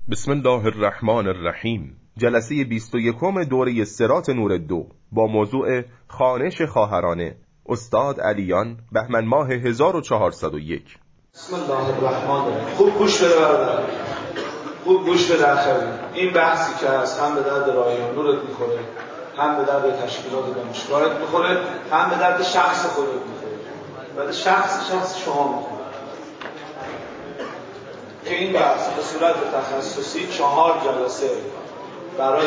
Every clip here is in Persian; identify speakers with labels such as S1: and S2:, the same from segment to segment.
S1: بسم الله الرحمن الرحیم. جلسه 21 دوره صراط نور 2 با موضوع خوانش خواهرانه، استاد علیان، بهمن ماه 1401.
S2: بسم الله الرحمن الرحیم. خوب گوش بده برادر، خوب گوش بده اخوی. این بحثی که هست هم به درد رایان نورت میخوره، هم به درد تشکیلات دانشگاهت میخوره، هم به درد شخص خودت میخوره. بعد شخص شما میخوره که این بحث به صورت تخصصی 4 جلسه برای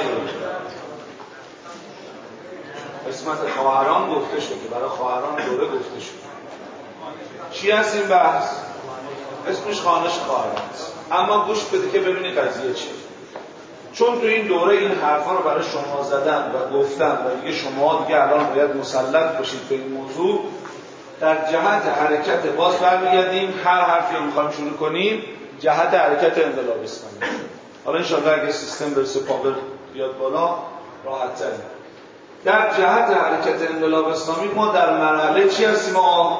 S2: قسمت خواهران گفته شد که برای خواهران دوره گفته شد. چی هست این بحث؟ اسمش خوانش خواهران است. اما گوش بده که ببینی قضیه چیه. چون تو این دوره این حرفا رو برای شما زدن و گفتن و دیگه شما دیگه الان باید مسلط باشید به این موضوع، در جهت حرکت باز برمیگردیم. هر حرفی رو میخوایم شروع کنیم جهت حرکت انقلاب اسلامی. حالا انشاءالله اگه سیستم برسه پاور بیاد بالا راحت تریم. در جهت حرکت انقلاب اسلامی ما در مرحله چی هستیم؟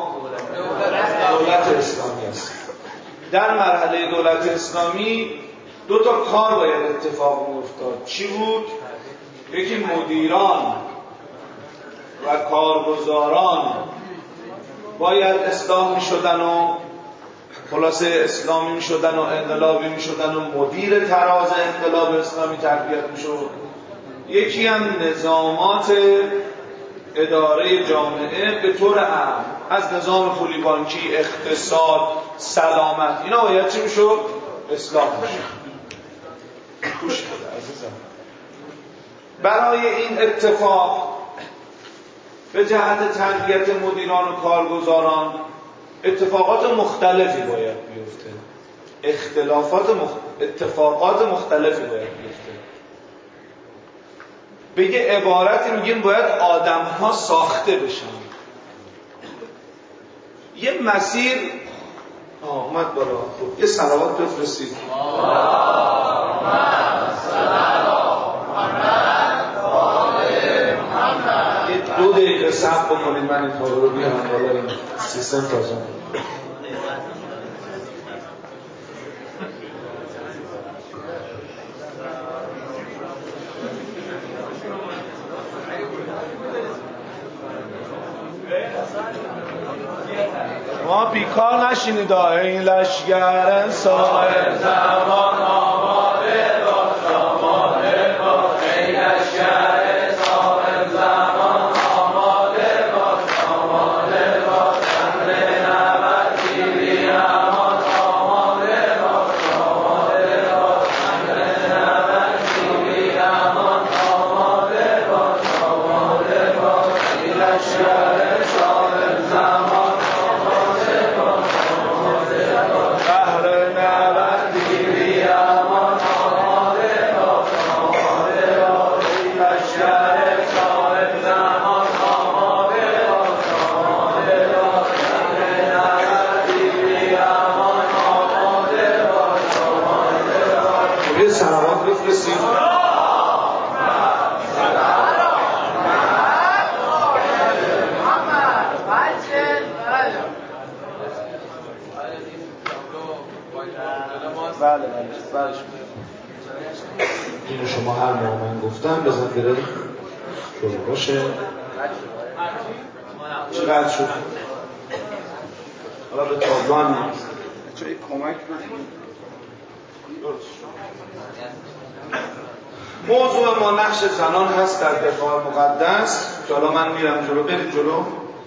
S2: دولت اسلامی هستیم. در مرحله دولت اسلامی 2 تا کار باید اتفاق میافتاد. چی بود؟ یکی مدیران و کارگزاران باید اصلاح میشدن و خلاصه اسلامی میشدن و انقلابی میشدن و مدیر تراز انقلاب اسلامی تربیت میشد. یکی هم نظامات اداره جامعه به طور عام، از نظام پولی بانکی، اقتصاد، سلامت، اینا باید چی میشد؟ اصلاح میشد. گوش بده عزیزم. برای این اتفاق به جهت تربیت مدیران و کارگزاران اتفاقات مختلفی باید بیفته. اتفاقات مختلفی باید بیفته. به یه عبارتی میگیم باید آدم‌ها ساخته بشن. یه مسیر اومد بالا. خب یه صلوات بفرستید. یه 2 دقیقه صبر بکنید من این کارو رو بیارم بالا. این سیستم تازه ما بیکار نشینید. این لشگر صاحب زمان آماده باش، آماده باش. این لشگر صاحب زمان آماده باش، آماده باش. امر نبرد گیری امان آماده باش، آماده باش. امر نبرد گیری امان آماده باش، آماده باش. این لشگر صاحب زمان اینو شما هر موقع من گفتم بزن بره شروع باشه. چقدر شد؟ حالا به تابلوان نیست چه کمک بکنید. موضوع ما نقش زنان هست در دفاع مقدس که حالا من میرم جلو. برید جلو.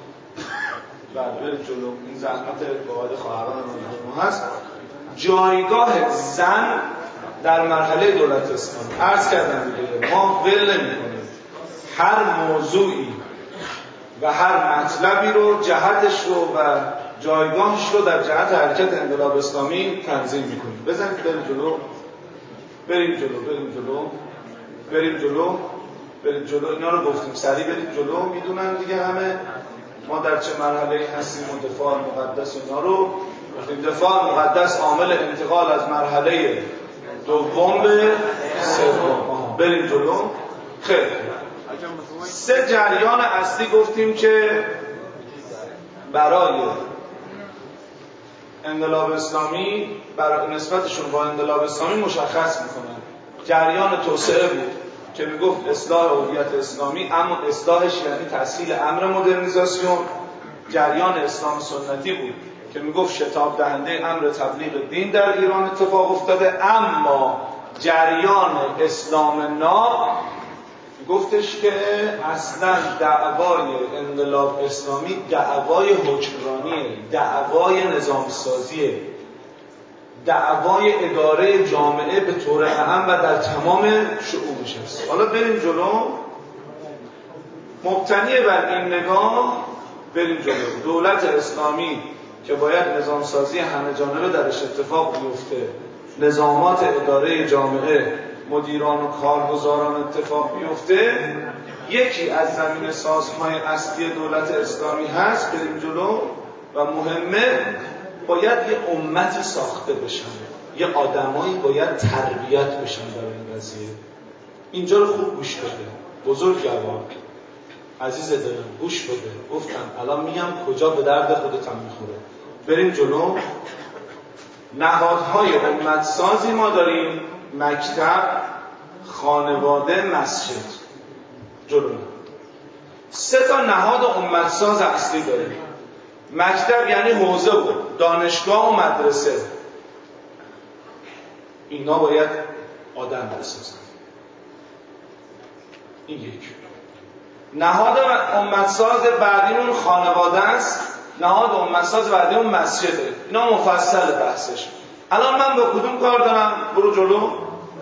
S2: برید جلو. این زحمت قواعد خواهران ما هست. جایگاه زن در مرحله دولت اسلامی. عرض کردم دیگه ما ول نمی‌کنیم. هر موضوعی و هر مطلبی رو جهتش رو و جایگاهش رو در جهت حرکت انقلاب اسلامی تنظیم می‌کنیم. بزنید بریم جلو. بریم جلو. بریم جلو. بریم جلو. بریم جلو. اینا رو گفتیم سریع بریم جلو. میدونن دیگه همه ما در چه مرحله‌ای هستیم و دفاع مقدس اینا رو گفتیم. دفاع مقدس عامل انتقال از مرحله دوم به سوم. بریم جلو. خیلی 3 جریان اصلی گفتیم که برای انقلاب اسلامی برای نسبتشون با انقلاب اسلامی مشخص میکنن. جریان توسعه بود که میگفت اصلاح هویت اسلامی، اما اصلاحش یعنی تسهیل امر مدرنیزاسیون. جریان اسلام سنتی بود که میگفت شتاب دهنده امر تبلیغ دین در ایران اتفاق افتاده. اما جریان اسلام ناب گفتش که اصلا دعوای انقلاب اسلامی دعوای حکمرانیه، دعوای نظامسازیه، دعوای اداره جامعه به طور عام و در تمام شعوبش است. حالا بریم جلو. مبتنی بر این نگاه بریم جلو. دولت اسلامی که باید نظامسازی همه جانبه درش اتفاق بیفته، نظامات اداره جامعه، مدیران و کارگزاران اتفاق بیفته، یکی از زمین سازهای اصلی دولت اسلامی هست. بریم جلو. و مهمه، باید یه امتی ساخته بشن، یه آدمایی باید تربیت بشن در این قضیه. اینجا رو خوب گوش بده بزرگوار، عزیز دلم، گوش بده. گفتم الان میگم کجا به درد خودت هم میخوره. بریم جلو. نهادهای امتسازی ما داریم: مکتب، خانواده، مسجد. جلو 3 تا نهاد امتساز اصلی داریم. مکتب یعنی حوزه و دانشگاه و مدرسه. اینا باید آدم بسازن. این یک. نهاد امتساز بعدیمون خانواده است. نهاد امتساز بعدیمون مسجده. اینا مفصل بحثش. الان من با کدوم کار دارم؟ برو جلو.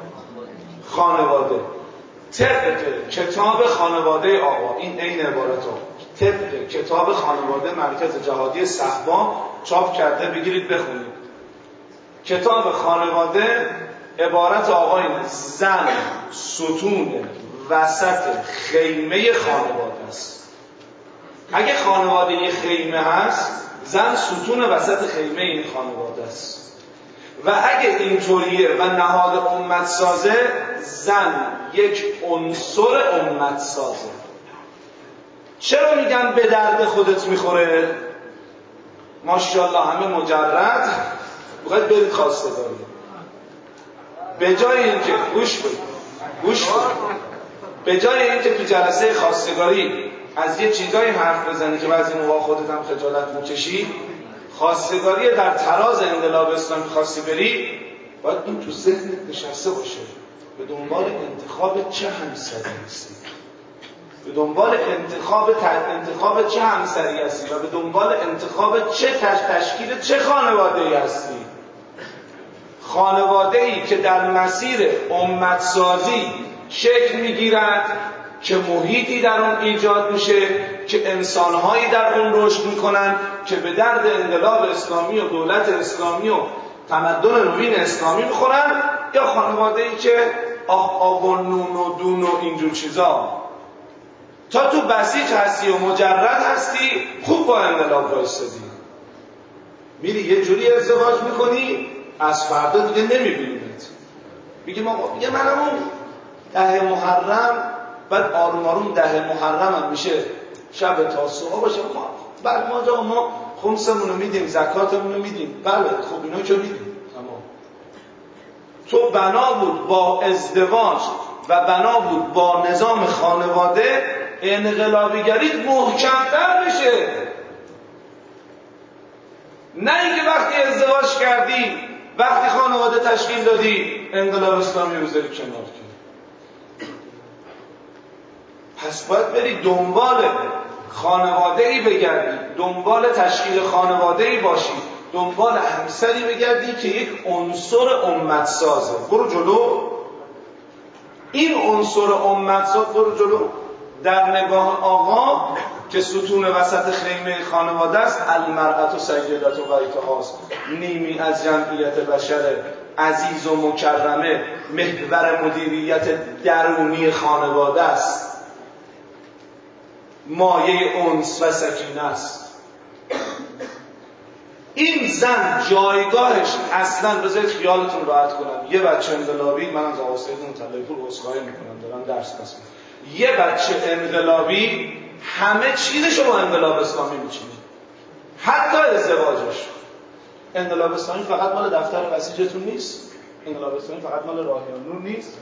S2: خانواده. طبق کتاب خانواده آقا، این عین عبارت ها، طبق کتاب خانواده مرکز جهادی صحبا چاپ کرده، بگیرید بخونید. کتاب خانواده عبارت آقا اینه: زن ستون وسط خیمه خانواده است. اگه خانواده یه خیمه هست، زن ستون وسط خیمه این خانواده است. و اگه اینطوریه و نهاد امت سازه، زن یک عنصر امت سازه. چرا میگن به درد خودت میخوره؟ ماشاءالله همه مجرد بخواید برید خواستگاری. به جای اینکه گوش بدید، به جای اینکه تو جلسه خواستگاری از یه چیزایی حرف بزنی که بعضی موقع خودت هم خجالت میکشی، خواستگاری در تراز انقلاب اسلامی خواستی بری، باید این تو ذهنت نشسته باشه: به دنبال انتخاب چه همسری هستی، به دنبال انتخاب چه همسری هستی و به دنبال انتخاب چه تشکیل چه خانواده‌ای هستی. خانواده‌ای که در مسیر امتسازی شکل میگیرد، که محیطی در اون ایجاد میشه، که انسانهایی در اون رشد میکنن که به درد انقلاب اسلامی و دولت اسلامی و تمدن نوین اسلامی میخورن، یا خانواده‌ای که آب و نون و دون و اینجور چیزا. تا تو بسیج هستی و مجرد هستی، خوب با انقلاب وایسادی، میری یه جوری ازدواج میکنی، از فردا دیگه نمیبینیمت. میگه آقا، میگه منم اون 10 محرم، بعد آروم آروم 10 محرم هم میشه شب تاسوعا باشه، بعد ما خمسمون رو میدیم، زکاتمون رو میدیم. بله خب اینا که میدیم، تمام. تو بنا بود با ازدواج و بنا بود با نظام خانواده انقلابیگریت محکم‌تر بشه، نه اینکه وقتی ازدواج کردی، وقتی خانواده تشکیل دادی، انقلاب اسلامی رو بذاری کنار کنی. پس باید بری دنبال خانواده‌ای بگردی، دنبال تشکیل خانواده‌ای باشی، دنبال همسری بگردی که یک عنصر امت سازه. برو جلو. این عنصر امت ساز، برو جلو. در نگاه آقا که ستون وسط خیمه خانواده است، المرأة سیدة بیتهاست، نیمی از جمعیت بشر، عزیز و مکرمه، محور مدیریت درونی خانواده است، مایه انس و سکینه است. این زن جایگاهش اصلا، بذارید خیالتون راحت کنم، یه بچه انقلابی، من از آقا سید مطلعی پور عذرخواهی میکنم دارم درس پس میکنم، یه بچه انقلابی همه چیزشو با انقلاب اسلامی میچینه، حتی ازدواجش. انقلاب اسلامی فقط مال دفتر بسیجتون نیست، انقلاب اسلامی فقط مال راهیان نور نیست،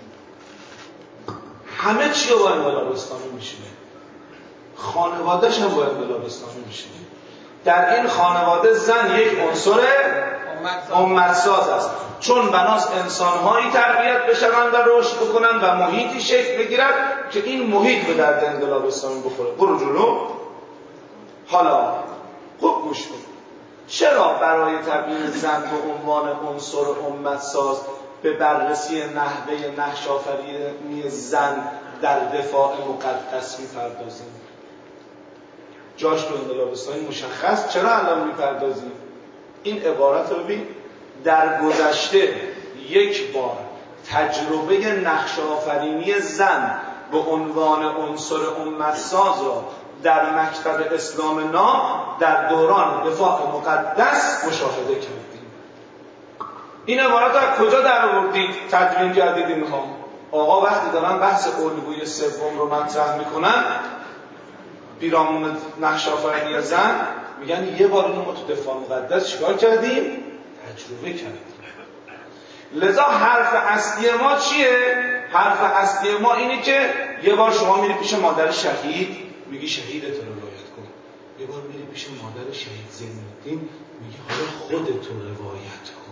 S2: همه چی با انقلاب اسلامی میشینه، خانواده‌ش هم با انقلاب اسلامی میشینه. در این خانواده زن یک عنصر امت‌ساز است، چون بناست انسان‌هایی تربیت بشوند و رشد بکنند و محیطی شکل بگیرد که این محیط به درد انقلاب اسلامی بخوره. برو جلو. حالا خوب گوش کن. چرا برای تبیین زن به عنوان عنصر امت‌ساز به بررسی نحوه نقش‌آفرینی زن در دفاع مقدس می‌پردازیم؟ جاش تو انقلاب اسلامی مشخص. چرا الان می‌پردازیم؟ این عبارت رو ببین. در گذشته یک بار تجربه نقش‌آفرینی زن به عنوان عنصر امت‌ساز را در مکتب اسلام ناب در دوران دفاع مقدس مشاهده کردیم. این عبارت از کجا در آوردید؟ تدوین کردید اینها. آقا وقتی دارن بحث الگوی سوم رو مطرح میکنن، پیرامون نقش‌آفرینی زن، میگن یه بار اینو ما تو دفاع مقدس چیکار کردیم؟ تجربه کردیم. لذا حرف اصلی ما چیه؟ حرف اصلی ما اینه که یه بار شما میری پیش مادر شهید، میگی شهیدت رو روایت کن. یه بار میری پیش مادر شهید زین‌الدین، میگی حالا خودت رو روایت کن.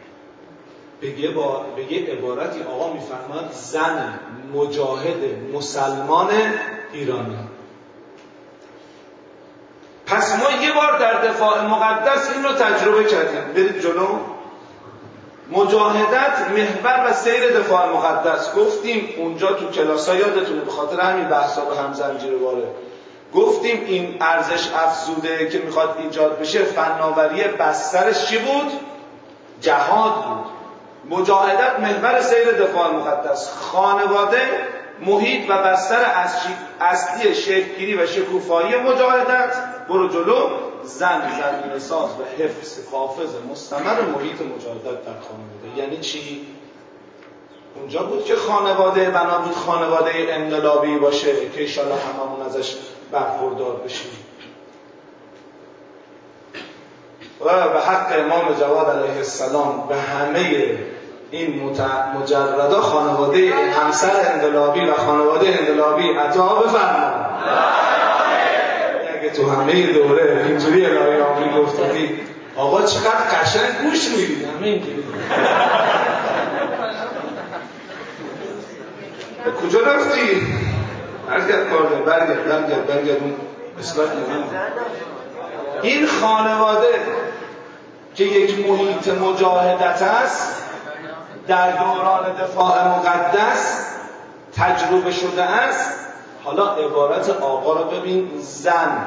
S2: به یه عبارتی آقا میفرماد زن مجاهد مسلمان ایرانی. پس ما یه بار در دفاع مقدس این رو تجربه کردیم. برید جلو. مجاهدت محور و سیر دفاع مقدس. گفتیم اونجا تو کلاس‌ها یادتونه، به خاطر همین بحثا به هم زنجیرواره. گفتیم این ارزش افزوده که میخواد ایجاد بشه، فناوری بسترش چی بود؟ جهاد بود. مجاهدت محور سیر دفاع مقدس. خانواده محیط و بستر اصلی شکل‌گیری و شکوفایی مجاهدت. برو جلو. زن زمینه ساز و حافظ مستمر محیط مجاهدت در خانواده. یعنی چی؟ اونجا بود که خانواده بنا بود خانواده انقلابی باشه که انشالله هممون ازش برخوردار بشیم. و به حق امام جواد علیه السلام به همه این مجردا خانواده همسر انقلابی و خانواده انقلابی عطا بفرما. اگه تو همه دوره اینجوری الهی آمین گفتید آقا چقدر قشنگ گوش میدید، همه اینجوری. کجا رفتی؟ برگرد کارده، برگرد اون اسلاید مهم. این خانواده که یک محیط مجاهدت است در دوران دفاع مقدس تجربه شده است. حالا عبارت آقا رو ببین. زن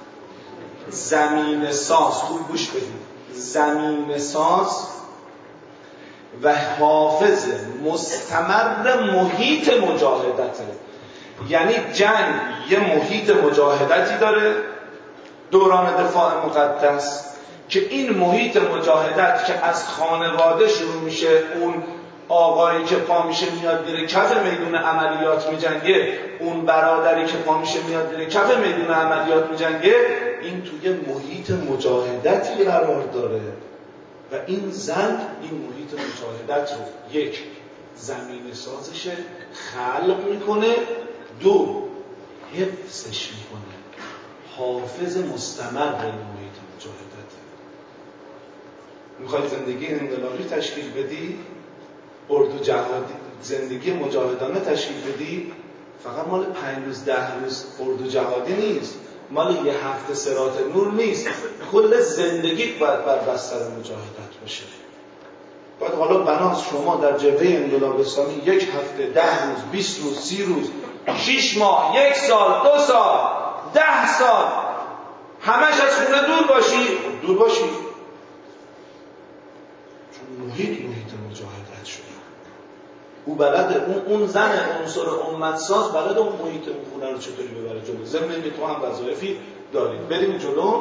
S2: زمین ساز، خوب گوش بدید، زمین ساز و حافظ مستمر محیط مجاهدته. یعنی جنگ یه محیط مجاهدتی داره دوران دفاع مقدس که این محیط مجاهدت که از خانواده شروع میشه، اون آقایی که پا میشه میاد میره کف میدون عملیات میجنگه، اون برادری که پا میشه میاد میره کف میدون عملیات میجنگه، این توی محیط مجاهدتی قرار داره و این زن این محیط مجاهدت رو یک زمین سازش خلق میکنه، دو حفظش میکنه، حافظ مستمر به محیط مجاهدت. میخوای زندگی انقلابی تشکیل بدی، اردو جهادی، زندگی مجاهدانه تشکیل بدی، فقط مال 5 روز 10 روز اردو جهادی نیست، مال یه هفته صراط نور نیست، کل زندگیت باید بر بستر مجاهدت باشه. باید حالا بناس شما در جبهه انقلاب اسلامی 1 هفته، 10 روز، 20 روز، 30 روز، 6 ماه، 1 سال، 2 سال، 10 سال همش از خونه دور باشی چون محیط مجاهدت شده. او بلد، اون زن عنصر امت‌ساز بلد اون محیط اون خونه رو چطوری ببره جلو. ضمن اینکه تو هم وظایفی دارید. بریم جلو.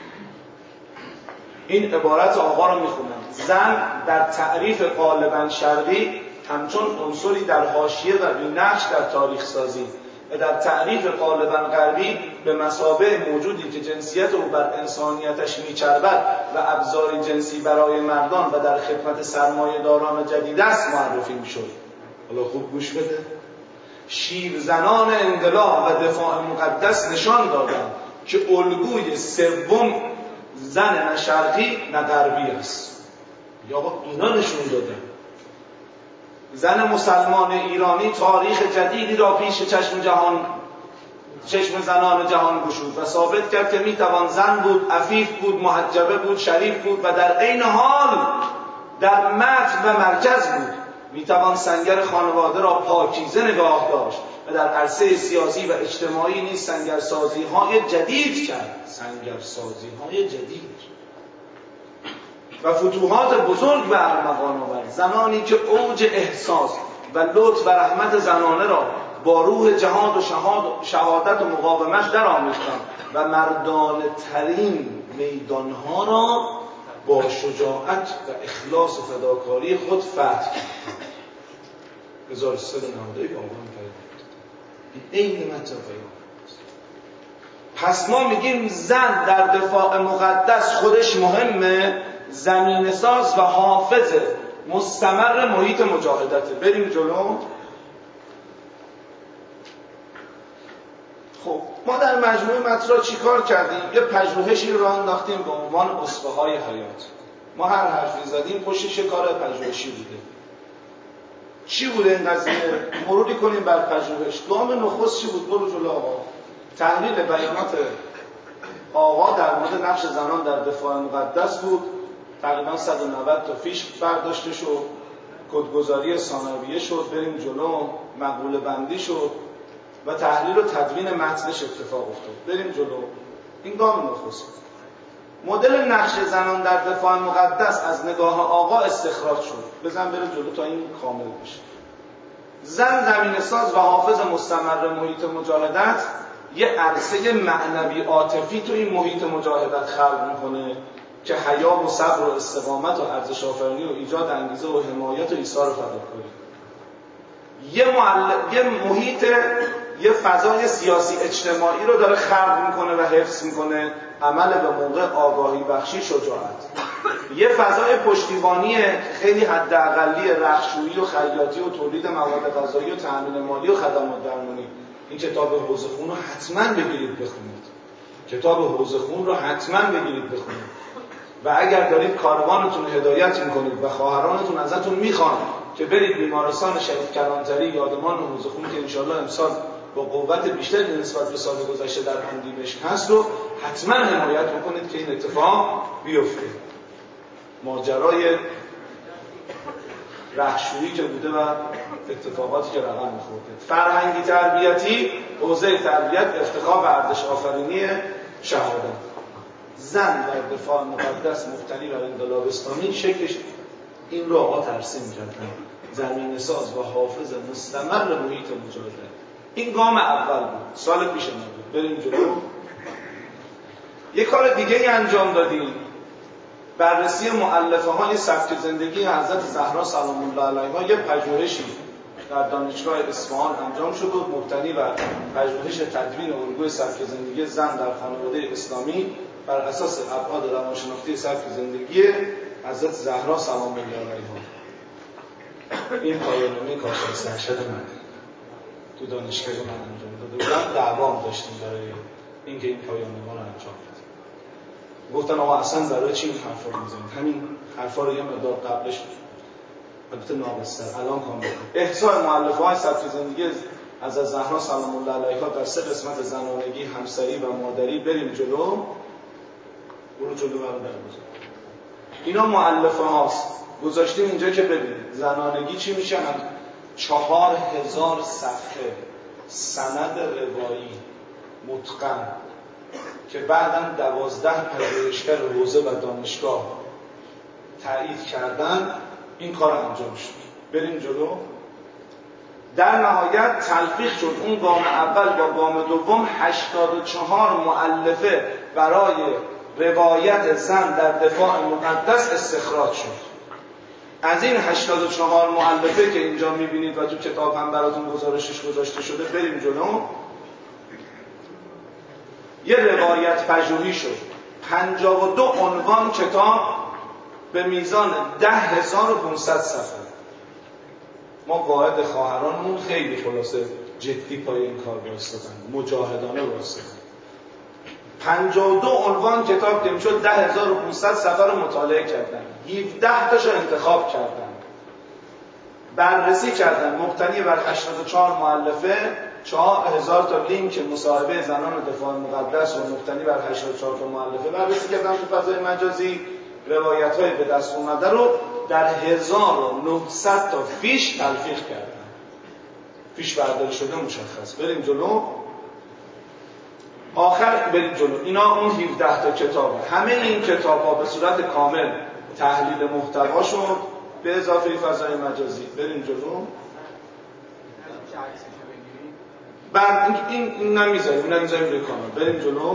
S2: این عبارت آقا رو میخونم. زن در تعریف غالباً شرقی همچون عنصری در حاشیه و بی‌نقش در تاریخ سازی و در تعریف غالبا غربی به مثابه موجودی که جنسیت او بر انسانیتش میچربد و ابزاری جنسی برای مردان و در خدمت سرمایه‌داران جدید است معرفی میشد. حالا خوب گوش بده. شیرزنان انقلاب و دفاع مقدس نشان دادند که الگوی سوم زن نه شرقی نه غربی است. یا اینا نشون دادن زن مسلمان ایرانی تاریخ جدیدی را پیش چشم زنان جهان گشود و ثابت کرد که میتوان زن بود، عفیف بود، محجبه بود، شریف بود و در عین حال در متن و مرکز بود. میتوان سنگر خانواده را پاکیزه نگاه داشت و در عرصه سیاسی و اجتماعی نیز سنگرسازی‌های جدید کرد. سنگرسازی‌های جدید و فتوحات بزرگ به ارمغان آورد. زنانی که اوج احساس و لطف و رحمت زنانه را با روح جهاد و شهادت و مقاومت درآمیختند و مردانه ترین میدانها را با شجاعت و اخلاص و فداکاری خود فتح کرد. 1390 آبان این مطلب. پس ما میگیم زن در دفاع مقدس خودش مهمه، زمینه ساز و حافظ مستمر محیط مجاهدته. بریم جلو. خب ما در مجموعه متن چی کار کردیم؟ یه پژوهشی رو انداختیم به عنوان اسوه‌های حیات. ما هر حرفی زدیم پشتش کار پژوهشی بوده. چی بوده این قضیه؟ مروری کنیم بر پژوهش. گام نخست چی بود؟ برو جلو آقا. تحلیل بیانات آقا در مورد نقش زنان در دفاع مقدس بود. تقریبا 190 تا فیش برداشته شد، کدگذاری ثانویه شد، بریم جلو، مقوله بندی شد و تحلیل و تدوین متنش اتفاق افتاد. بریم جلو. این گام نخست. مدل نقش زنان در دفاع مقدس از نگاه آقا استخراج شد. بزن بره جلو تا این کامل بشه. زن زمینه ساز و حافظ مستمر محیط مجاهدت یه عرصه معنوی عاطفی تو این محیط مجاهدت خلق میکنه که حیا و صبر و استقامت و ارزش آفرینی و ایجاد انگیزه و حمایت و ایثار و فداکاری. یه محیط، یه فضای سیاسی اجتماعی رو داره خلق میکنه و حفظ میکنه. عمل به موقع، آگاهی بخشی، شجاعت. یه فضای پشتیبانی خیلی حداقلی رختشویی و خیاطی و تولید مواد غذایی و تامین مالی و خدمات درمانی. این کتاب حوض خون رو حتما بگیرید بخونید. کتاب حوض خون رو حتما بگیرید بخونید. و اگر دارید کاروانتون هدایت میکنید و خواهرانتون ازتون میخوان که برید بیمارستان شریف کلانتری یادمان حوض خون که انشالله امسال با قوت بیشتری نسبت به سال گذشته در اندیمشق هست رو حتما حمایت بکنید که این اتفاق بیفته. ماجرای رختشویی که بوده و اتفاقاتی که رقم میخورده. فرهنگی تربیتی، حوزه تربیت، افتخار و ارزش آفرینی شهادت. زن در دفاع مقدس مبتنی بر انقلاب اسلامی شکلش این رو آقا ترسیم کردن. زمینه ساز و حافظ مستمر محیط مجاهدت. این گام اول بود. سال پیش نبود. بریم جلو. یک کار دیگه ای انجام دادیم. بررسی مؤلفه های سبک زندگی حضرت زهرا سلام الله علیها. یه پژوهشی در دانشگاه اصفهان انجام شد و مبتنی بر پژوهش تدوین الگوی سبک زندگی زن در خانواده اسلامی بر اساس ابعاد روانشناختی سبک زندگی حضرت زهرا سلام الله علیها. این پایان‌نامه کارشناس سرشد من تو دانشگاه من انجام داده بودم. دعوام داشتیم برای اینکه این پایان‌نامه رو انجام بدیم. گفتن آقا اصلا برای چی این حرفا رو میزنید؟ همین حرفا رو یه مقدار قبلش البته ناقص‌تر الان کامل. احصاء مؤلفه‌های سبک زندگی از زهرا سلام الله علیها در 3 قسمت: زنانگی، همسری و مادری. بریم جلو. برو جلو برادر بزرگ. اینا مؤلفه هاست. گذاشتیم اینجا که ببینید. زنانگی چی میشه؟ 4000 صفحه سند روایی متقن که بعداً 12 پژوهشگر حوزه و دانشگاه تایید کردن. این کار انجام شد. بریم جلو. در نهایت تلفیق شد اون گام اول با گام دوم. 84 مؤلفه برای روایت زن در دفاع مقدس استخراج شد. از این 84 مؤلفه که اینجا میبینید و تو کتاب هم براتون گزارشش گذاشته شده، بریم جلو. یه روایت پژوهی شد، 52 عنوان کتاب به میزان 10,500 صفحه. ما قائد خواهرانمون خیلی خلاصه جدی پای این کار وایسادن، مجاهدانه وایسادن. 52 عنوان کتاب که میشد 10,500 صفحه رو مطالعه کردن، 17 تاشو انتخاب کردن، بررسی کردن، مبتنی بر 84 مؤلفه، 4,000 تا لینک مصاحبه زنان دفاع مقدس و مبتنی بر 84 تا مؤلفه بررسی کردن تو فضای مجازی. روایت‌های به دست اومده رو در 1900 تا فیش تلفیق کردن، فیش برداری شده مشخص. بریم جلو. آخر بریم جلو. اینا اون 17 تا کتابه. همه این کتاب‌ها به صورت کامل تحلیل محتوا شد به اضافه فضای مجازی. بریم جلو. بعد این نمیذاریم روی کانال. بریم جلو.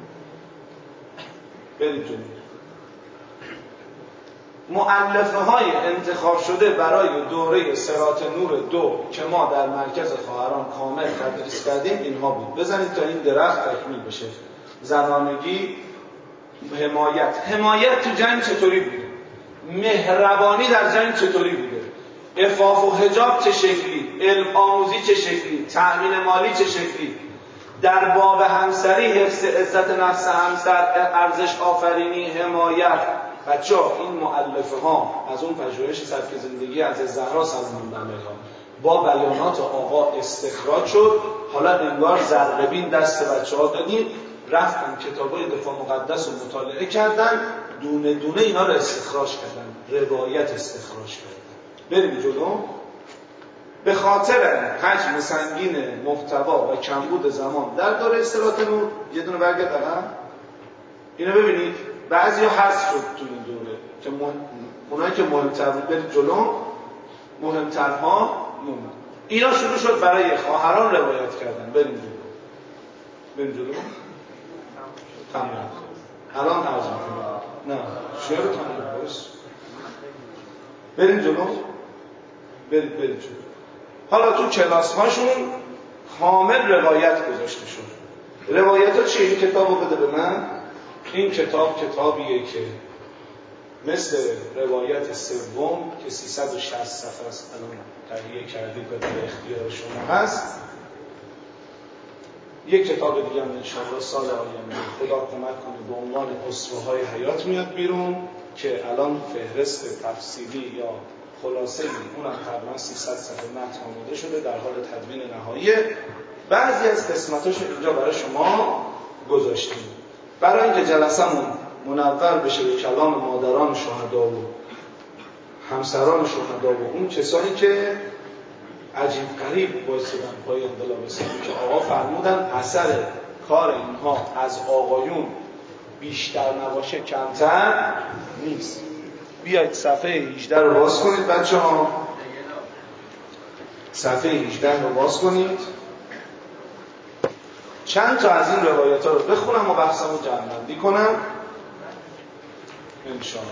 S2: مؤلفه های انتخاب شده برای دوره صراط نور 2 که ما در مرکز خواهران کامل تدریس کردیم اینها بود. بزنید تا این درخت تکمیل بشه. زنانگی، حمایت تو جنگ چطوری بوده؟ مهربانی در جنگ چطوری بوده؟ عفاف و حجاب چه شکلی؟ علم آموزی چه شکلی؟ تأمین مالی چه شکلی؟ در باب همسری حفظ عزت نفس همسر، ارزش آفرینی، حمایت. بچه‌ها این مؤلفه ها از اون پژوهش سبک زندگی از زهرا سلام علیها با بیانات آقا استخراج شد. حالا انگار زرقبین دست بچه‌ها دادیم، رفتن کتابای دفاع مقدس رو مطالعه کردن، دونه دونه اینا رو استخراج کردن، روایت استخراج کردن. بریم جلو. به خاطر حجم سنگین محتوا و کمبود زمان در دوره صراط نور، یه دونه برگرد عقب، اینو ببینید بعضیا حذف شد تو این دوره که اونایی که مهمتر بود. برید جلو. مهمترها موند. اینا شروع شد برای خواهران روایت کردن. بریم جلو. تمام. الان ترجمه کنم. نه شعر تمام باش. بریم جلو. برید جلو. حالا تو کلاس هاشون کامل روایت گذاشته شد. روایت ها چیه؟ این کتاب رو بده به من. این کتابیه که مثل روایت سوم که 360 صفحه است، الان تهیه کردید و در اختیار شما هست. یک کتاب دیگه هم انشاءالله سال آینده خدا کمک کنه به عنوان اسوه‌های حیات میاد بیرون که الان فهرست تفصیلی یا خلاصه اونم تقریبا 300 صفحه متن آماده شده، در حال تدوین نهایی. بعضی از قسمتاشو اینجا برای شما گذاشتیم برای اینکه جلسمون منور بشه به کلام مادران شهدا و همسران شهدا و اون کسانی که عجیب غریب وایسادن پای انقلاب اسلامی که آقا فرمودن اثر کار اینها از آقایون بیشتر نباشه کمتر نیست. بیایید صفحه 18 رو باز کنید بچه ها. صفحه 18 رو باز کنید. چند تا از این روایت ها رو بخونم و بحثمو جمع‌بندی کنم انشاءالله.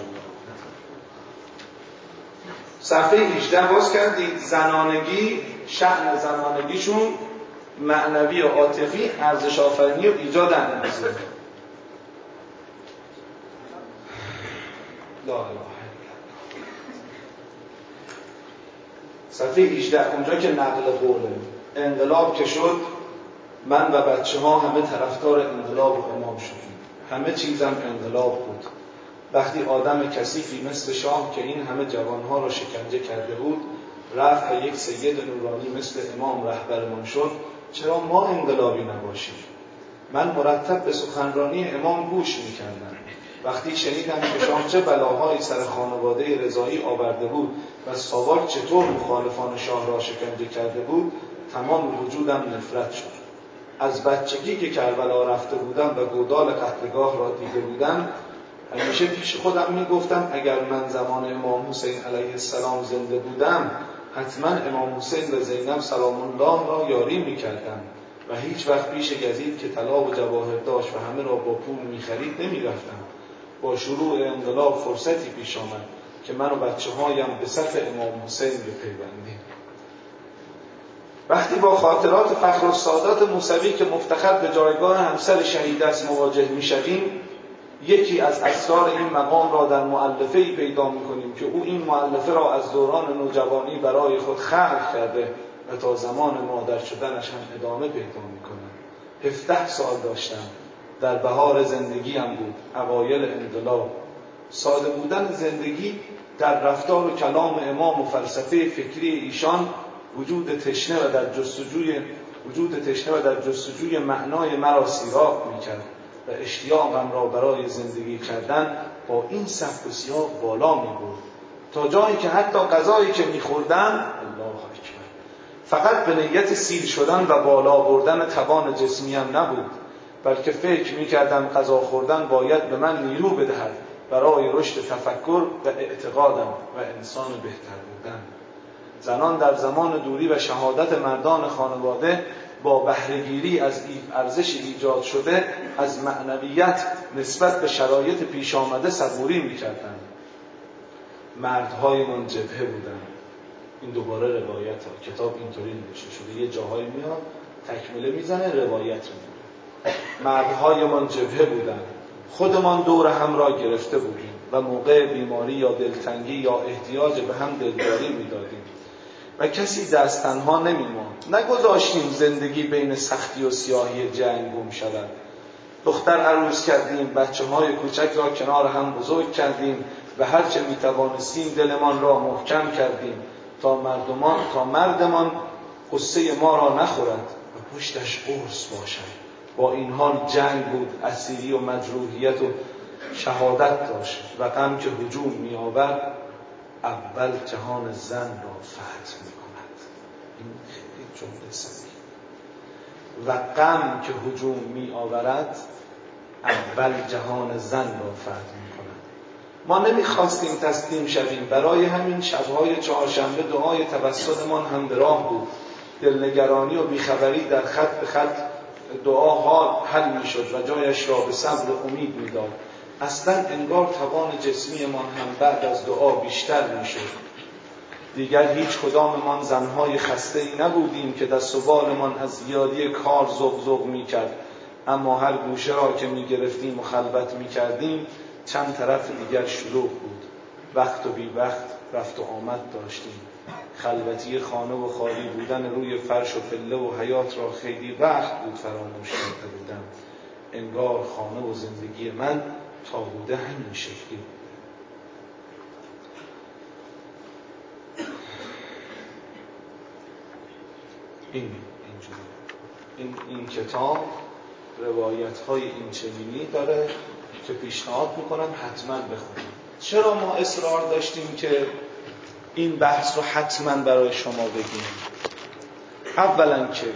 S2: صفحه 18 باز کردید. زنانگی، شأن زنانگیشون معنوی و عاطفی، ارزش آفرینی و ایجاد اندازه. لا اله الا الله. صفحه 18 اونجا که نقل قوله انقلاب که شد، من و بچه ها همه طرفدار انقلاب و امام شدیم. همه چیزم انقلاب بود. وقتی آدم کثیفی مثل شاه که این همه جوانها را شکنجه کرده بود رفت و یک سید نورانی مثل امام رهبرمان شد، چرا ما انقلابی نباشیم؟ من مرتب به سخنرانی امام گوش می‌کردم. وقتی شنیدم که شاه چه بلاهایی سر خانواده رضایی آورده بود و ساواک چطور مخالفان شاه را شکنجه کرده بود، تمام وجودم نفرت شد. از بچگی که کربلا رفته بودم و گودال قتلگاه را دیده بودم، همیشه پیش خودم میگفتم اگر من زمان امام حسین علیه السلام زنده بودم، حتما امام حسین و زینب سلام الله را یاری میکردم و هیچ وقت پیش یزید که طلا و جواهر داشت و همه را با پول میخرید نمیرفتم. با شروع انقلاب فرصتی پیش آمد که من و بچه‌هایم به صف امام حسین بپیوندیم. وقتی با خاطرات فخرالسادات موسوی که مفتخر به جایگاه همسر شهید است مواجه می‌شویم، یکی از اسرار این مقام را در مؤلفه‌ای پیدا می‌کنیم که او این مؤلفه را از دوران نوجوانی برای خود خلق کرده و تا زمان مادر شدنش هم ادامه پیدا می‌کند. 17 سال داشتم، در بهار زندگیم بود، اوایل انقلاب. ساده بودن زندگی در رفتار و کلام امام و فلسفه فکری ایشان وجود تشنه و در جستجوی معنای مرا سیراب می‌کرد و اشتیاقم را برای زندگی کردن با این سبک و سیاق بالا می‌برد، تا جایی که حتی غذایی که می‌خوردم، الله اکبر، فقط به نیت سیر شدن و بالا بردن توان جسمیم نبود، بلکه فکر می‌کردم غذا خوردن باید به من نیرو بدهد برای رشد تفکر و اعتقادم و انسان بهتر بودن. زنان در زمان دوری و شهادت مردان خانواده با بهره‌گیری از ارزش ایجاد شده از معنویت نسبت به شرایط پیش آمده صبوری می‌کردند. مردهای من جبهه بودند. این دوباره روایت ها. کتاب اینطوری نوشته شده، یه جاهایی میاد تکمله میزنه، روایت میگه. مردهای من جبهه بودند. خودمان دور هم را گرفته بودیم و موقع بیماری یا دلتنگی یا احتیاج به هم دلداری میدادیم و کسی دست تنها نمی‌ماند. نگذاشتیم زندگی بین سختی و سیاهی جنگ گم شود. دختر عروس کردیم، بچه‌های کوچک را کنار هم بزرگ کردیم و هرچه می‌توانستیم دلمان را محکم کردیم تا مردمان قصه ما را نخورد و پشتش قرص باشد. با این حال جنگ بود، اسیری و مجروحیت و شهادت داشت و غم که هجوم می‌آورد اول جهان زن را فتح می‌کند. این خیلی جمله سنگین. و غم که هجوم می‌آورد اول جهان زن را فتح می‌کند. ما نمی‌خواستیم تسلیم شویم، برای همین شب‌های چهارشنبه دعای توسلمان هم به راه بود. دلنگرانی و بیخبری در خط به خط دعا حل می‌شد و جایش را به صبر و امید می‌داد. اصلا انگار توان جسمی من هم بعد از دعا بیشتر می‌شد. دیگر هیچ کداممان زنهای خسته‌ای نبودیم که دست و بالمان از زیادی کار زغزغ می‌کرد، اما هر گوشه را که می‌گرفتیم و خلوت می‌کردیم چند طرف دیگر شلوغ بود. وقت و بی وقت رفت و آمد داشتیم. خلوتی خانه و خالی بودن روی فرش و پله و حیات را خیلی وقت بود فراموش کرده بودم. انگار خانه و زندگی من تا بوده همین شکلی. این کتاب روایت‌های این چنینی داره که پیشنهاد میکنم حتما بخونید. چرا ما اصرار داشتیم که این بحث رو حتما برای شما بگیم؟ اولا که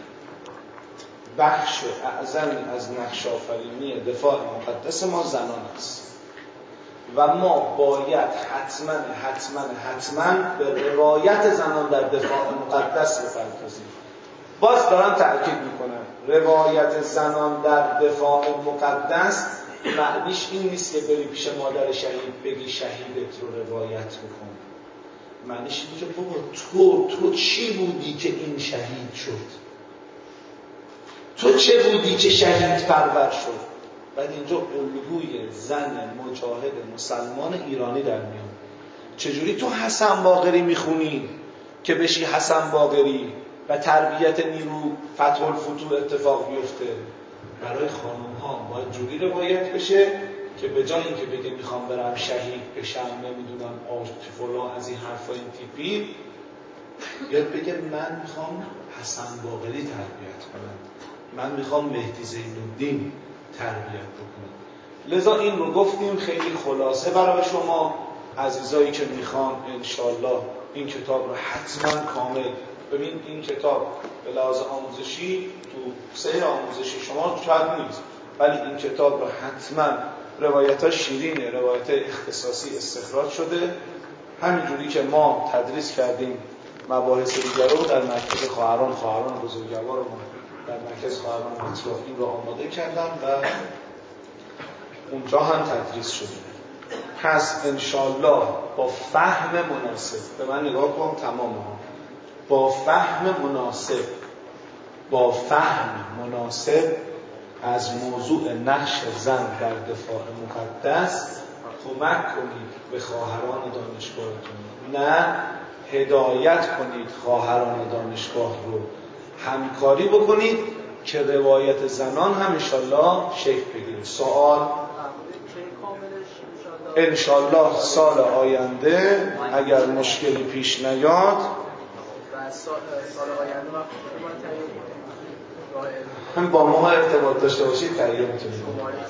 S2: بخش اعظمی از نقش آفرینی دفاع مقدس ما زنان است و ما باید حتما به روایت زنان در دفاع مقدس بپردازیم. باز دارم تأکید میکنم، روایت زنان در دفاع مقدس معنیش این نیست که بری پیش مادر شهید بگی شهیدت رو روایت بکن. معنیش اینه که بابا تو چی بودی که این شهید شد؟ تو چه بودی که شهید پرور شد؟ بعد اینجا الگوی زن مجاهد مسلمان ایرانی در میاد. چجوری تو حسن باقری میخونی که بشی حسن باقری و تربیت نیرو فتح الفتوح اتفاق بیفته؟ برای خانم ها باید جوری روایت بشه که به جای اینکه بگه میخوام برم شهید بشم، نمیدونم فلان از این حرفا این تیپی، یاد بگه من میخوام حسن باقری تربیت کنم، من میخوام مهدی زین‌الدین تربیت بکنم. لذا این رو گفتیم خیلی خلاصه برای شما عزیزایی که میخوان انشالله این کتاب رو حتما کامل ببین. این کتاب به لحاظ آموزشی تو سیر آموزشی شما شاید نیست، ولی این کتاب رو حتما روایت‌ها شیرینه، روایت اختصاصی استخراج شده، همینجوری که ما تدریس کردیم مباحث دیگر رو در مرکز خواهران بزرگوار رو در مرکز خواهران اطرافی رو آماده کردم و اونجا هم تدریس شده. پس انشالله با فهم مناسب، به من نگاه کن تمام ها، با فهم مناسب از موضوع نقش زن در دفاع مقدس کمک کنید به خواهران دانشگاهتون، نه هدایت کنید خواهران دانشگاه رو، همکاری بکنید که روایت زنان هم انشالله شکل بگیره. سوال انشالله سال آینده اگر مشکلی پیش نیاد هم با ما ارتباط داشته باشید تهیه میتونید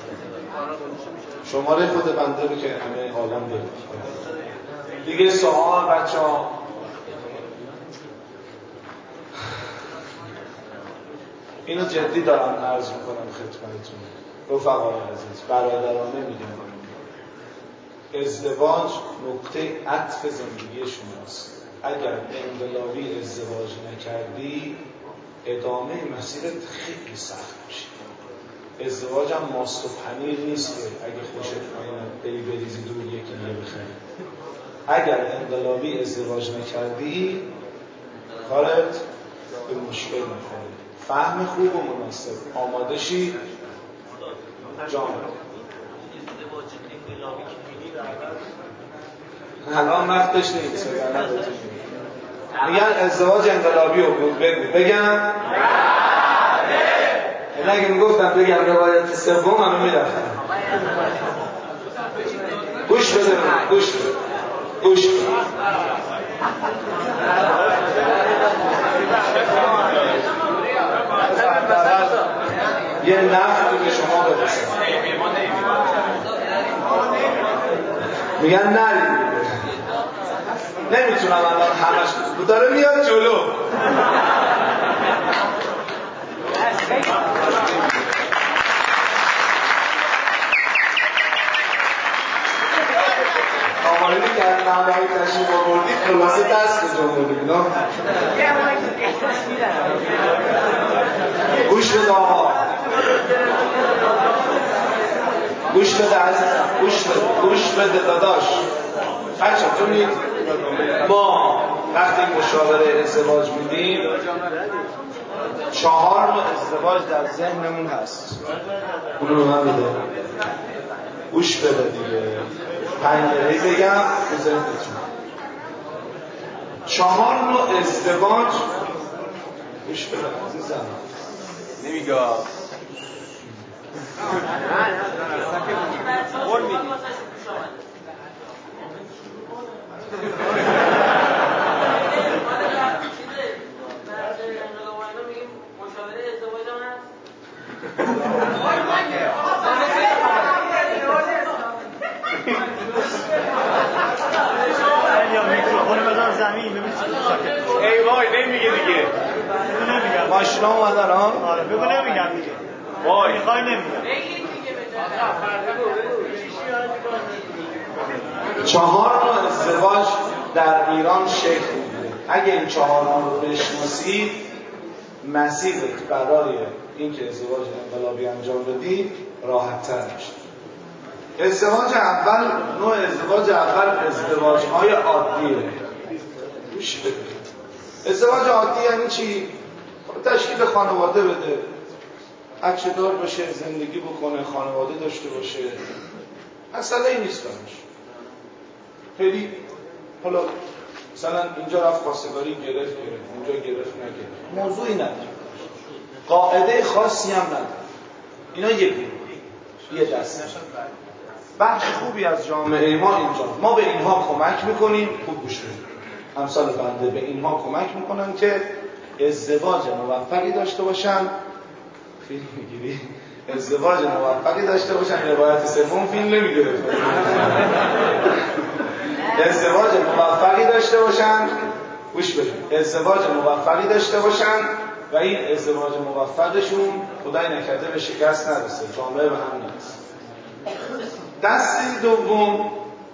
S2: شماره خود بنده رو که همه عالم دارید دیگه. سوال بچه ها؟ اینو جدی دارم عرض میکنم خدمتتون رفقای عزیز، برادرانه میگم، ازدواج نقطه عطف زندگی شماست. اگر انقلابی ازدواج نکردی ادامه مسیرت خیلی سخت میشه. ازدواج هم ماست و پنیر نیست که اگه خوشت اومد بری بریزی دور یکی دیگه بخری. اگر انقلابی ازدواج نکردی کارت به مشکل میخوره. فهم خوب و مناسب، آماده شید جان. الان وقتش نیست میگن ازدواج انقلابی رو بگم این اگه میگفتم بگم روایت سوم همه میرفتم. گوش بده یه نفتی به شما برسه میگن نرید، نمیتونم الان همش داره میاد جلو. آمالی که از نمایی تشریف آوردید خلاصه دست به جمهوری اینا. گوش بده آقا، گوش بده عزیزم، گوش بده داداش. بچه کنید ما وقتی مشاوره ازدواج میدیم 4 نوع ازدواج در ذهنمون هست. اونو به من بده، گوش بده دیگه، 5 دقیقه بگم به ذهنتون. 4 نوع ازدواج، گوش بده عزیزم، نمیگه ای وای نمیگه دیگه. ماشینا اومدن ها؟
S3: آره بگو نمیگم دیگه.
S2: وای
S3: میخوای نمیگم.
S2: 4 نوع ازدواج در ایران شکل میگیره. اگه این 4 نوع رو بشناسید مسیرت برای اینکه ازدواج انقلابی انجام بدی راحت تر میشه. ازدواج اول، نوع ازدواج اول ازدواج‌های عادیه. گوش بدید. ازدواج عادی یعنی چی؟ تشکیل خانواده بده، بچه دار باشه، زندگی بکنه، خانواده داشته باشه، مسئله ای نیست براش. خیلی حالا مثلا اینجا رفت خواستگاری گرفت، اونجا گرفت نگرفت، موضوعی نداره، قاعده خاصی هم نداره. اینا یه دسته. بخش خوبی از جامعه ما اینجا، ما به اینها کمک میکنیم. خوب گوش بدید، امثال بنده به اینها کمک میکنن که ازدواج موفقی داشته باشن. فیلم میگیری؟ ازدواج موفقی داشته باشن. روایت سوم فیلم نمیگیره. ازدواج موفقی داشته باشن. گوش بدید، ازدواج موفقی داشته باشن و این ازدواج موفقشون خدای نکرده به شکست نرسه، جامعه به هم نرسه. دسته دوم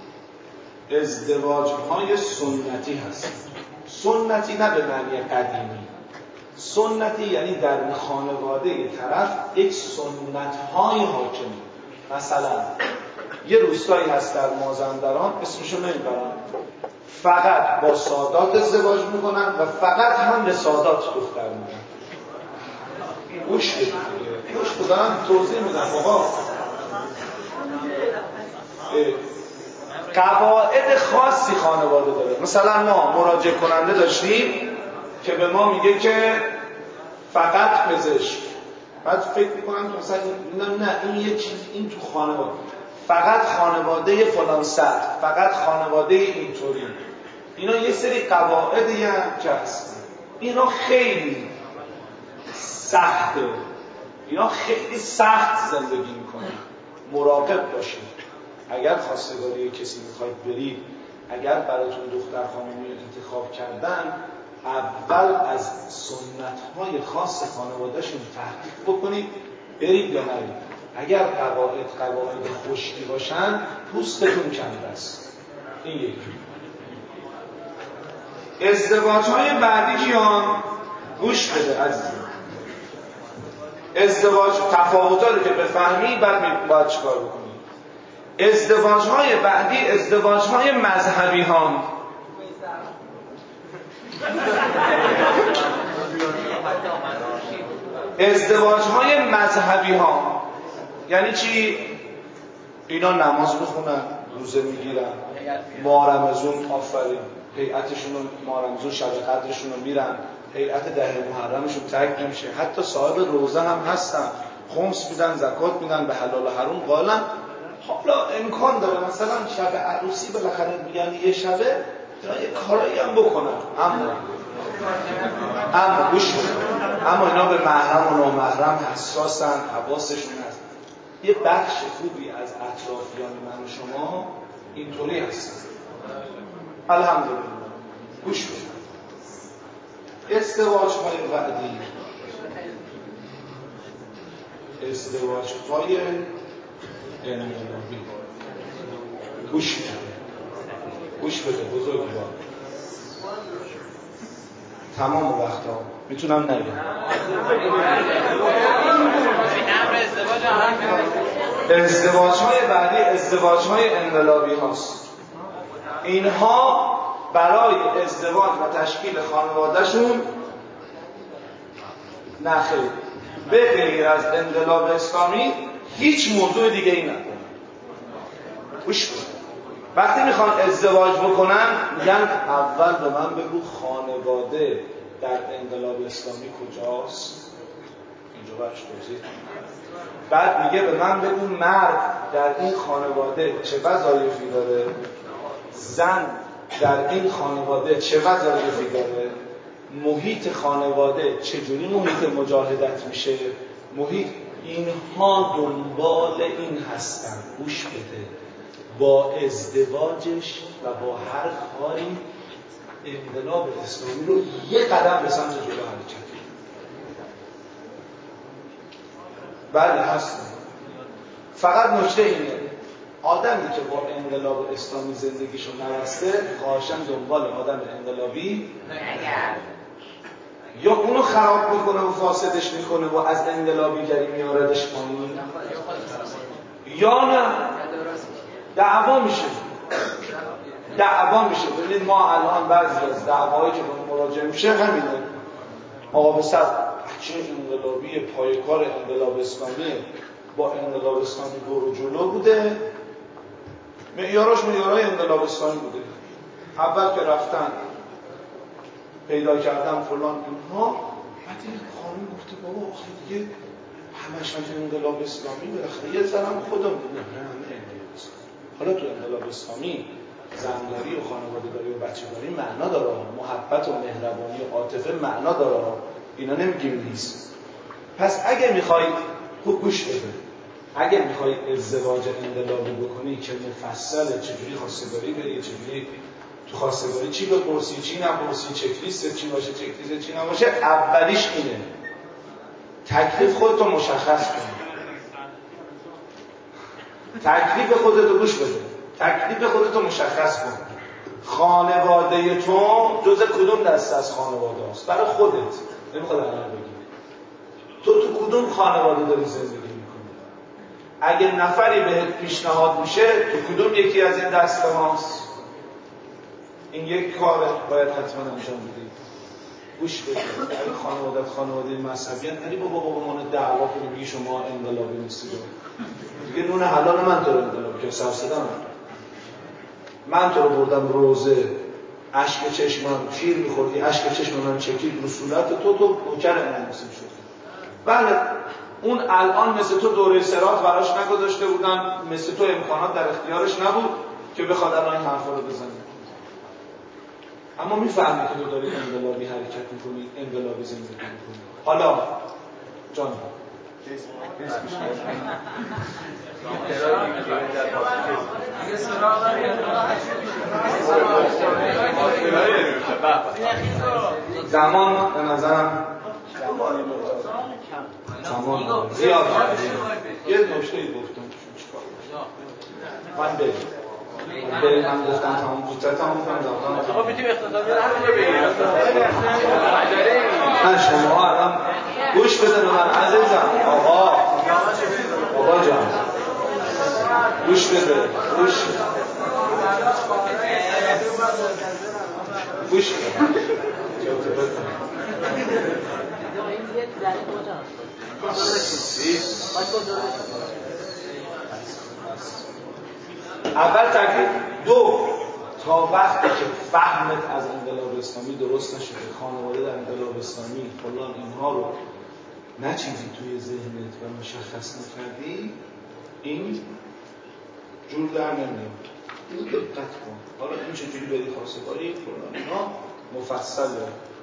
S2: ازدواج‌های سنتی هست. سنتی نه به معنی قدیمی، سنتی یعنی در خانواده طرف یک سنت‌های حاکم. مثلا یه روستایی هست در مازندران، اسمشو نمیبرم، فقط با سادات ازدواج میکنن و فقط هم به سادات دختر میدن. گوش بدارم توضیح میدم. بابا قواعد خاصی خانواده داره. مثلا ما مراجعه کننده داشتیم که به ما میگه که فقط پزشک. بعد فکر میکنم که مثلا نه این یه چیز، این تو خانواده فقط خانواده فلان سطح، فقط خانواده اینطوری. اینا یه سری قواعدی هم که هستن، اینا خیلی سخته، اینا خیلی سخت زندگی میکنن. مراقب باشید اگر خواستگاری کسی میخواید برید، اگر براتون دختر خانمی انتخاب کردن، اول از سنت‌های خاص خانواده‌شون تحقیق بکنید برید یا نرید. اگر قواعد خشکی باشن پوستتون کنده است. این یکی. ازدواج‌های بعدی کیان؟ گوش بده عزیزم. ازدواج تفاوت‌ها که بفهمی بعد باید چیکار بکنی. ازدواج‌های بعدی ازدواج‌های مذهبی ها. ازدواج‌های مذهبی ها یعنی چی؟ اینا نماز میخونن، روزه میگیرن، ماه رمضان آفرین هیئتشون رو، ماه رمضان شب قدرشون رو میرن، هیئت 10 محرمشون ترک نمیشه، حتی صاحب روزه هم هستن، خمس میدن، زکات میدن، به حلال و حرام قائلن. حالا امکان داره مثلا شب عروسی بالاخره میگن یه شبه یه کارایی هم بکنن، اما گوش اما اینا به محرم و نامحرم حساسن، حواسشون هست. یه بخش خوبی از اطرافیان من و شما اینطوری هستن، الحمدلله. گوش بدید. ازدواج‌های بعدی ازدواج‌های انقلابی. گوش بده بزرگوار، تمام وقتا میتونم نگم. ازدواج‌های بعدی ازدواج‌های انقلابی هاست. اینها برای ازدواج و تشکیل خانوادهشون نخیر، به غیر از انقلاب اسلامی هیچ موضوع دیگه ای نداره. گوش کن. وقتی میخوان ازدواج بکنن میگن اول به من بگو خانواده در انقلاب اسلامی کجاست، اینجا برش توضیح. بعد میگه به من بگو مرد در این خانواده چه وظایفی داره، زن در این خانواده چه وظایفی داره، محیط خانواده چجوری محیط مجاهدت میشه، محیط. اینها دنبال این هستن. گوش بده، با ازدواجش و با هر کاری انقلاب اسلامی رو یه قدم به سمت جلو حرکت. بله هست. فقط نکته اینه، آدمی که با انقلاب اسلامی زندگیشو نبسته خواهشاً دنبال آدم انقلابی نگرد، یا اونو خراب میکنه و فاسدش میکنه و از انقلابیگری میاردش پایین، یا نه دعوا میشه. ببینید ما الان بعضی از دعوایی که به مراجعه میشه همینه. آقا بسر بچه انقلابی پایکار انقلاب اسلامی با انقلاب اسلامی برو جلو بوده، معیاراش معیارهای انقلاب اسلامی بوده. اول که رفتن پیدا کردن فلان اینها، بعد این خانم گفته بابا آخه دیگه همش هم انقلاب اسلامی بالاخره یه ذرم خودم نه انقلاب اسلامی. حالا تو انقلاب اسلامی زنداری و خانواده‌داری و بچه‌داری معنا داره، محبت و مهربانی و عاطفه معنا داره، اینا نمیگیم نیست. پس اگه میخواید خوب گوش بده، اگه میخواید ازدواج انقلابی بکنی که مفصله، چجوری خواستگاری بری، چجوری تو خواستگاری چی بپرسی چی نپرسی، چک لیست چی باشه چک لیست چی نباشه، اولیش اینه تکلیف خودتو مشخص کن. تکلیف خودتو گوش بده، تکلیف خودتو مشخص کن. خانواده تو جز کدوم دسته از خانواده است؟ برای خودت نمیخواد الان بگی تو کدوم خانواده داری زندگی میکنی. اگه نفری بهت پیشنهاد میشه تو کدوم یکی از این دسته هاست؟ این یک کاره باید حتما انجام بدید. گوش بدید. اگه خانواده مذهبی هستن علی بابا با من دعوا کنی بگی شما انقلابی نیستید. دیگه نون حلال من تو رو انقلاب که سرسدم. من تو رو بردم روزه اشک چشمم شیر می‌خوردی، اشک چشم من چکید رو صورت تو نوکر من مسلم شد. بله اون الان مثل تو دوره صراط براش نگذاشته بودن، مثل تو امکانات در اختیارش نبود که بخواد الان این حرفا رو بزنه. اما میفهمی که تو داری انقلابی حرکت میکنی، انقلابی زندگی میکنی. حالا جان زمان به نظرم زمان زیاد یه نکته گفتم من بریم من گفتم تمام بود تمام کنم
S3: آقا میتونیم اختصاصی رو همینجا بگیریم
S2: نه شما الان گوش بده به من عزیزم آقا جان گوش بده گوش اول تکلیف دو تا وقتی که فهمت از انقلاب اسلامی درست نشده، خانواده در انقلاب اسلامی فلان اینها رو نه چیزی توی ذهنت و مشخص نکردی، این جور در نمیاد. این دقت کن. حالا این چجوری بری خواستگاری فلان اینا مفصله.